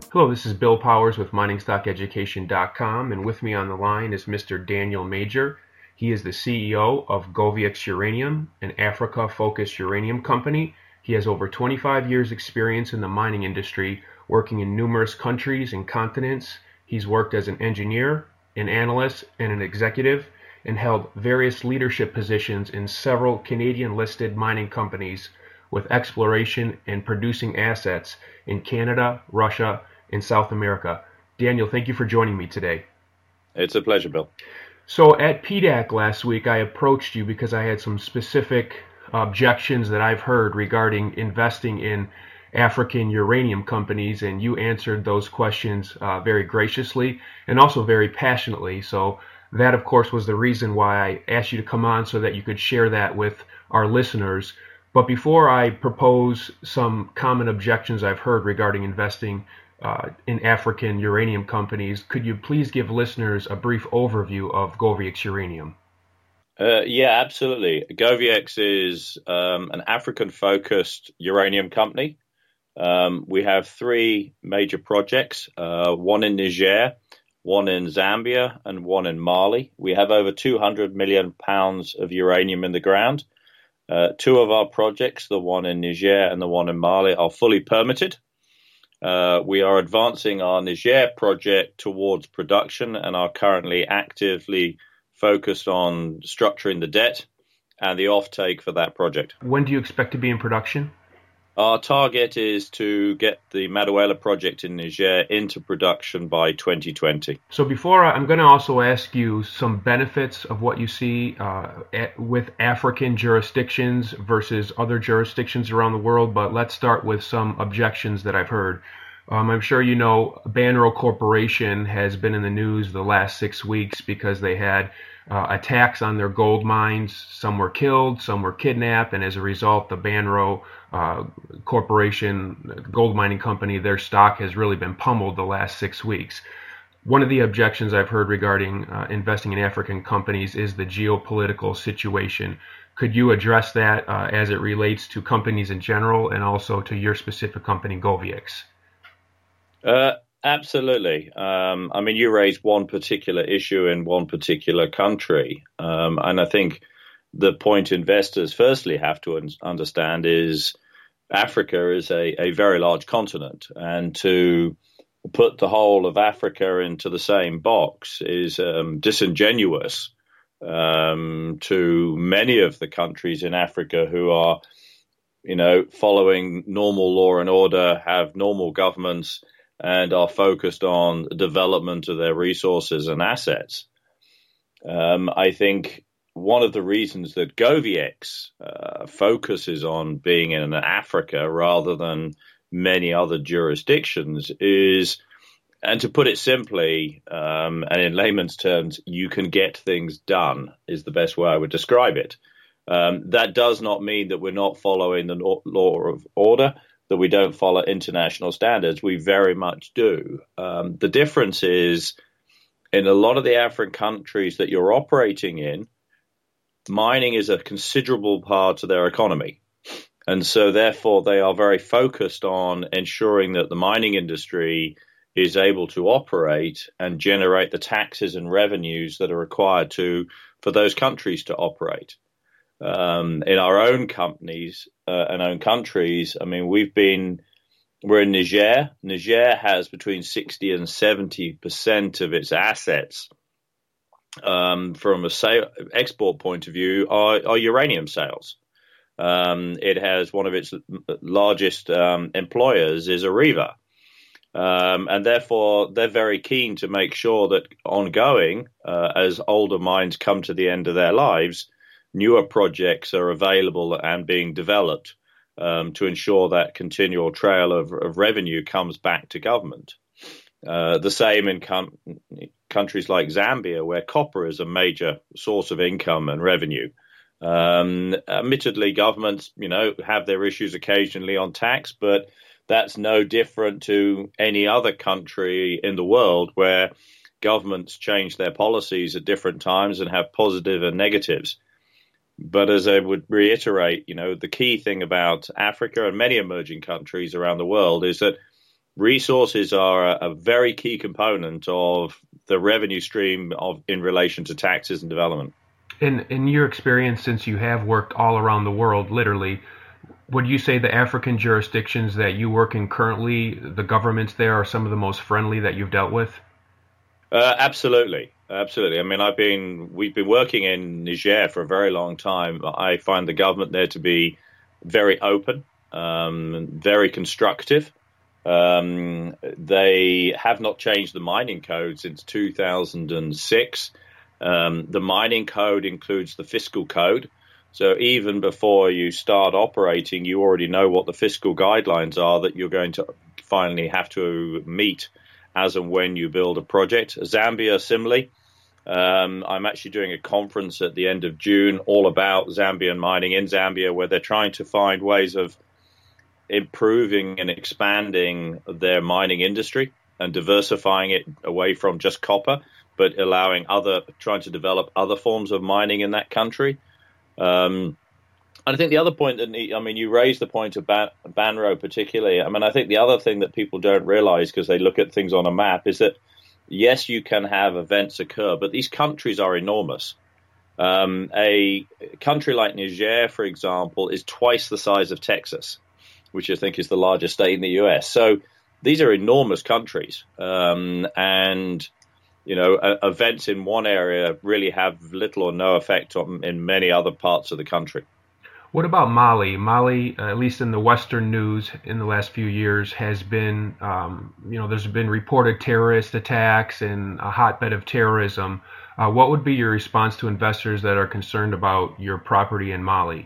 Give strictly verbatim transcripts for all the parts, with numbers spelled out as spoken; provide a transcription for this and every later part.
Hello, this is Bill Powers with mining stock education dot com, and with me on the line is Mister Daniel Major. He is the C E O of Goviix Uranium, an Africa-focused uranium company. He has over twenty-five years experience in the mining industry, working in numerous countries and continents. He's worked as an engineer, an analyst, and an executive, and held various leadership positions in several Canadian-listed mining companies with exploration and producing assets in Canada, Russia, and South America. Daniel, thank you for joining me today. It's a pleasure, Bill. So at P DAC last week, I approached you because I had some specific objections that I've heard regarding investing in African uranium companies, and you answered those questions uh, very graciously and also very passionately. So that, of course, was the reason why I asked you to come on, so that you could share that with our listeners. But before I propose some common objections I've heard regarding investing uh, in African uranium companies, could you please give listeners a brief overview of Goviix Uranium? Uh, yeah, absolutely. Goviix is um, an African-focused uranium company. Um, we have three major projects, uh, one in Niger, one in Zambia, and one in Mali. We have over two hundred million pounds of uranium in the ground. Uh, two of our projects, the one in Niger and the one in Mali, are fully permitted. Uh, we are advancing our Niger project towards production and are currently actively focused on structuring the debt and the offtake for that project. When do you expect to be in production? Our target is to get the Maduela project in Niger into production by twenty twenty. So before, I, I'm going to also ask you some benefits of what you see uh, at, with African jurisdictions versus other jurisdictions around the world, but let's start with some objections that I've heard. Um, I'm sure you know Banro Corporation has been in the news the last six weeks because they had uh, attacks on their gold mines. Some were killed, some were kidnapped, and as a result, the Banro uh, Corporation, gold mining company, their stock has really been pummeled the last six weeks. One of the objections I've heard regarding uh, investing in African companies is the geopolitical situation. Could you address that uh, as it relates to companies in general and also to your specific company, Goviix? Uh, absolutely. Um, I mean, you raised one particular issue in one particular country. Um, and I think the point investors firstly have to un- understand is Africa is a, a very large continent. And to put the whole of Africa into the same box is um, disingenuous um, to many of the countries in Africa who are, you know, following normal law and order, have normal governments, and are focused on development of their resources and assets. Um, I think one of the reasons that Goviix uh, focuses on being in Africa rather than many other jurisdictions is, and to put it simply, um, and in layman's terms, you can get things done is the best way I would describe it. Um, that does not mean that we're not following the law of order, that we don't follow international standards. We very much do. Um, the difference is in a lot of the African countries that you're operating in, mining is a considerable part of their economy. And so therefore they are very focused on ensuring that the mining industry is able to operate and generate the taxes and revenues that are required to for those countries to operate. Um, in our own companies uh, and own countries, I mean, we've been, we're in Niger. Niger has between sixty and seventy percent of its assets um, from a sale, export point of view are, are uranium sales. Um, it has one of its largest um, employers is Areva. Um, and therefore, they're very keen to make sure that ongoing, uh, as older mines come to the end of their lives, newer projects are available and being developed um, to ensure that continual trail of, of revenue comes back to government. Uh, the same in com- countries like Zambia, where copper is a major source of income and revenue. Um, admittedly, governments, you know, have their issues occasionally on tax, but that's no different to any other country in the world where governments change their policies at different times and have positive and negatives. But as I would reiterate, you know, the key thing about Africa and many emerging countries around the world is that resources are a, a very key component of the revenue stream of in relation to taxes and development. In in your experience, since you have worked all around the world, literally, would you say the African jurisdictions that you work in currently, the governments there are some of the most friendly that you've dealt with? Uh, absolutely. Absolutely. I mean, I've been, we've been working in Niger for a very long time. I find the government there to be very open, um, very constructive. Um, they have not changed the mining code since two thousand six. Um, the mining code includes the fiscal code. So even before you start operating, you already know what the fiscal guidelines are that you're going to finally have to meet as and when you build a project. Zambia, similarly. Um, I'm actually doing a conference at the end of June all about Zambian mining in Zambia, where they're trying to find ways of improving and expanding their mining industry and diversifying it away from just copper, but allowing other, trying to develop other forms of mining in that country. Um, and I think the other point that, I mean, you raised the point of Ban- Banro particularly. I mean, I think the other thing that people don't realize because they look at things on a map is that, yes, you can have events occur, but these countries are enormous. Um, a country like Niger, for example, is twice the size of Texas, which I think is the largest state in the U S. So these are enormous countries. Um, and, you know, uh, events in one area really have little or no effect on in many other parts of the country. What about Mali? Mali, uh, at least in the Western news in the last few years, has been, um, you know, there's been reported terrorist attacks and a hotbed of terrorism. Uh, what would be your response to investors that are concerned about your property in Mali?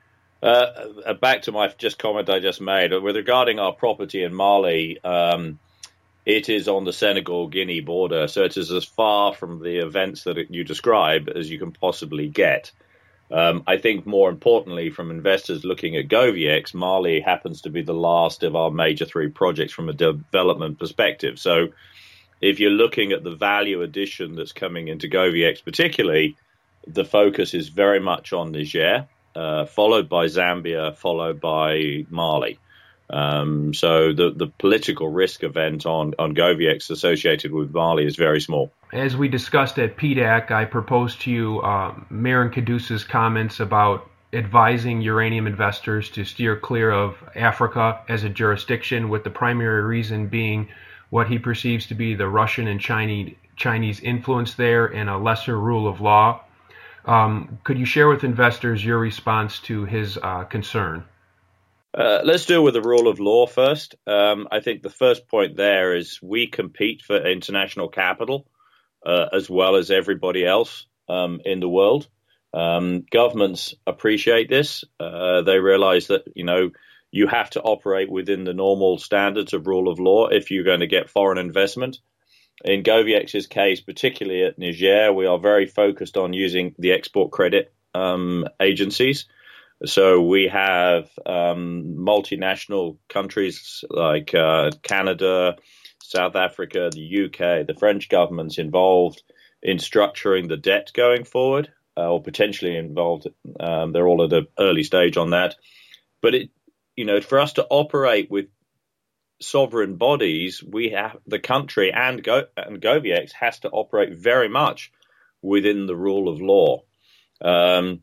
Uh, back to my just comment I just made with regarding our property in Mali. Um, it is on the Senegal-Guinea border, so it is as far from the events that you describe as you can possibly get. Um, I think more importantly, from investors looking at GoviEx, Mali happens to be the last of our major three projects from a development perspective. So if you're looking at the value addition that's coming into GoviEx particularly, the focus is very much on Niger, uh, followed by Zambia, followed by Mali. Um, so the, the political risk event on, on GoviEx associated with Mali is very small. As we discussed at P D A C, I proposed to you uh, Mehran Kudus's comments about advising uranium investors to steer clear of Africa as a jurisdiction, with the primary reason being what he perceives to be the Russian and Chinese, Chinese influence there and a lesser rule of law. Um, could you share with investors your response to his uh, concern? Uh, let's deal with the rule of law first. Um, I think the first point there is we compete for international capital uh, as well as everybody else um, in the world. Um, governments appreciate this. Uh, they realize that, you know, you have to operate within the normal standards of rule of law if you're going to get foreign investment. In GoviEx's case, particularly at Niger, we are very focused on using the export credit um, agencies. So we have um, multinational countries like uh, Canada, South Africa, the U K, the French governments involved in structuring the debt going forward, uh, or potentially involved. Um, they're all at an early stage on that. But it, you know, for us to operate with sovereign bodies, we have the country and Go and GoviEx has to operate very much within the rule of law. Um,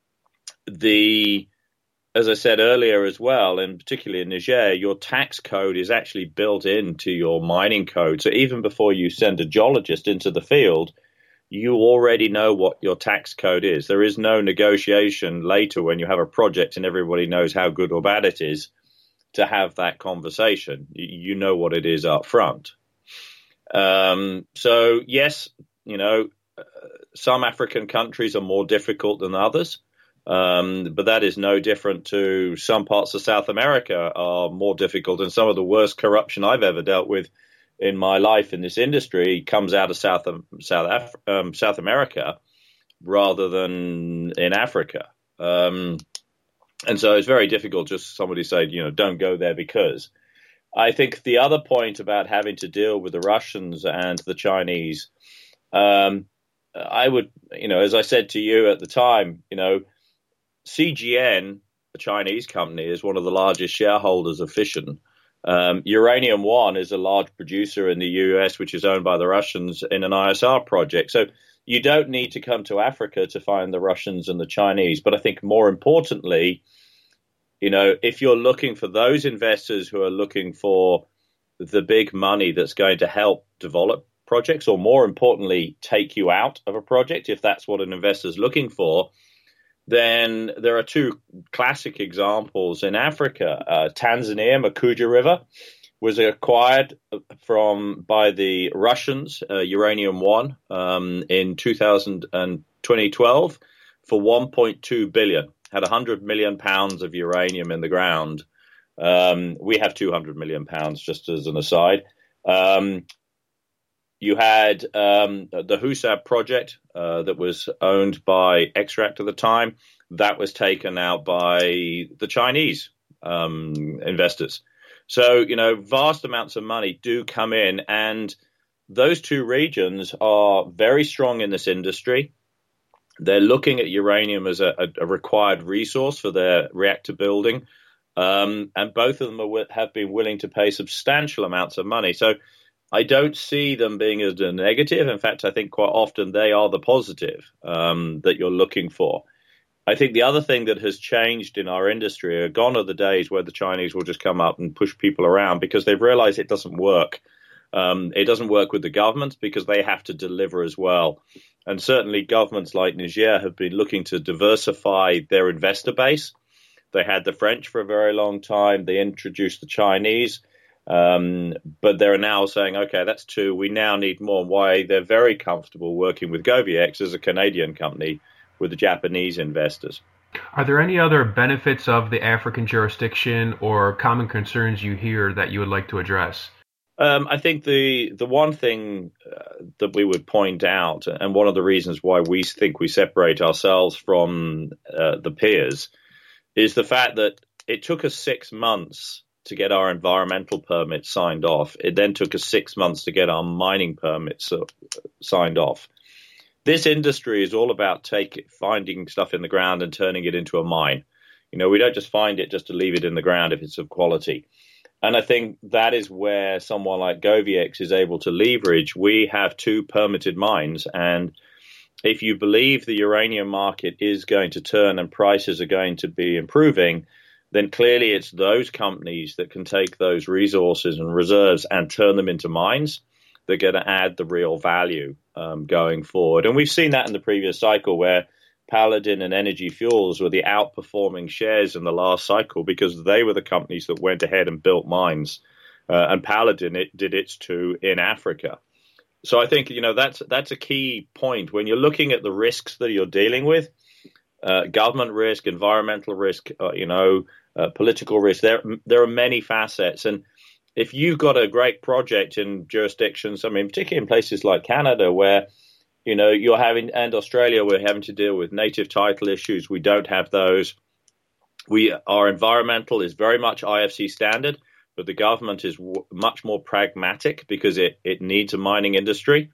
The, as I said earlier as well, and particularly in Niger, your tax code is actually built into your mining code. So even before you send a geologist into the field, you already know what your tax code is. There is no negotiation later when you have a project and everybody knows how good or bad it is to have that conversation. You know what it is up front. Um, so yes, you know, some African countries are more difficult than others. Um, but that is no different to some parts of South America are more difficult, and some of the worst corruption I've ever dealt with in my life in this industry comes out of South South Af- um, South America rather than in Africa. Um, and so it's very difficult just somebody say, you know, don't go there because. I think the other point about having to deal with the Russians and the Chinese, um, I would, you know, as I said to you at the time, you know, C G N, a Chinese company, is one of the largest shareholders of Fission. Um, Uranium One is a large producer in the U S, which is owned by the Russians in an I S R project. So you don't need to come to Africa to find the Russians and the Chinese. But I think more importantly, you know, if you're looking for those investors who are looking for the big money that's going to help develop projects, or more importantly, take you out of a project, if that's what an investor is looking for, then there are two classic examples in Africa. Uh, Tanzania, Mkuja River, was acquired from by the Russians, uh, Uranium One, um, in two thousand and twenty twelve for one point two billion. Had one hundred million pounds of uranium in the ground. Um, we have two hundred million pounds, just as an aside. Um, you had um, the Husab project uh, that was owned by Extract at the time. That was taken out by the Chinese um, investors. So, you know, vast amounts of money do come in, and those two regions are very strong in this industry. They're looking at uranium as a, a required resource for their reactor building, um, and both of them are, have been willing to pay substantial amounts of money. So I don't see them being as a negative. In fact, I think quite often they are the positive um, that you're looking for. I think the other thing that has changed in our industry are gone are the days where the Chinese will just come up and push people around because they've realized it doesn't work. Um, it doesn't work with the governments because they have to deliver as well. And certainly governments like Niger have been looking to diversify their investor base. They had the French for a very long time. They introduced the Chinese. Um, but they're now saying, OK, that's two. We now need more. Why? They're very comfortable working with GoviEx as a Canadian company with the Japanese investors. Are there any other benefits of the African jurisdiction or common concerns you hear that you would like to address? Um, I think the the one thing uh, that we would point out, and one of the reasons why we think we separate ourselves from uh, the peers, is the fact that it took us six months to get our environmental permits signed off. It then took us six months to get our mining permits uh, signed off. This industry is all about take, finding stuff in the ground and turning it into a mine. You know, we don't just find it just to leave it in the ground if it's of quality. And I think that is where someone like GoviEx is able to leverage. We have two permitted mines, and if you believe the uranium market is going to turn and prices are going to be improving, then clearly it's those companies that can take those resources and reserves and turn them into mines that are going to add the real value um, going forward. And we've seen that in the previous cycle where Paladin and Energy Fuels were the outperforming shares in the last cycle because they were the companies that went ahead and built mines. Uh, and Paladin it did its two in Africa. So I think, you know, that's that's a key point. When you're looking at the risks that you're dealing with, uh, government risk, environmental risk, uh, you know, uh, political risk, there, there are many facets. And if you've got a great project in jurisdictions, I mean, particularly in places like Canada where, you know, you're having, and Australia, we're having to deal with native title issues. We don't have those. We, our environmental is very much I F C standard, but the government is w- much more pragmatic because it, it needs a mining industry.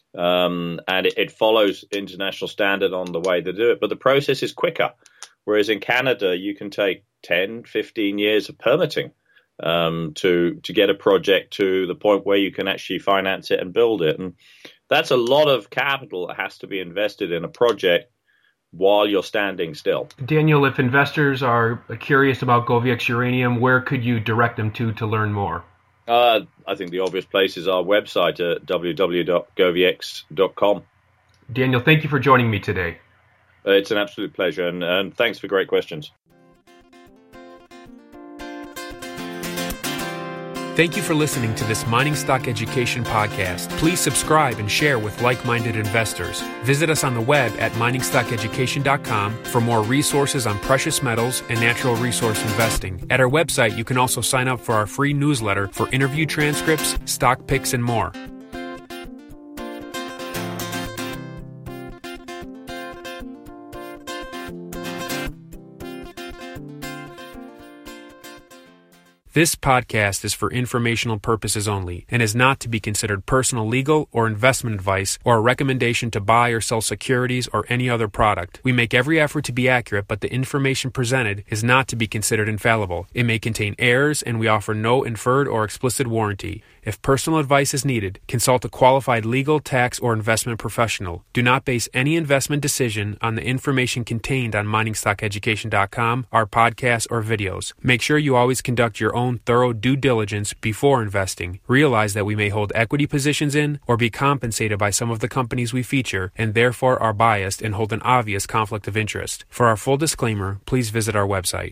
Um, and it, it follows international standard on the way they do it. But the process is quicker. Whereas in Canada, you can take ten, fifteen years of permitting um, to, to get a project to the point where you can actually finance it and build it. And that's a lot of capital that has to be invested in a project while you're standing still. Daniel, if investors are curious about GoviEx Uranium, where could you direct them to to learn more? Uh, I think the obvious place is our website at w w w dot goviex dot com. Daniel, thank you for joining me today. Uh, it's an absolute pleasure, and, and thanks for great questions. Thank you for listening to this Mining Stock Education podcast. Please subscribe and share with like-minded investors. Visit us on the web at mining stock education dot com for more resources on precious metals and natural resource investing. At our website, you can also sign up for our free newsletter for interview transcripts, stock picks, and more. This podcast is for informational purposes only and is not to be considered personal legal or investment advice or a recommendation to buy or sell securities or any other product. We make every effort to be accurate, but the information presented is not to be considered infallible. It may contain errors, and we offer no inferred or explicit warranty. If personal advice is needed, consult a qualified legal, tax, or investment professional. Do not base any investment decision on the information contained on mining stock education dot com, our podcasts, or videos. Make sure you always conduct your own thorough due diligence before investing. Realize that we may hold equity positions in or be compensated by some of the companies we feature and therefore are biased and hold an obvious conflict of interest. For our full disclaimer, please visit our website.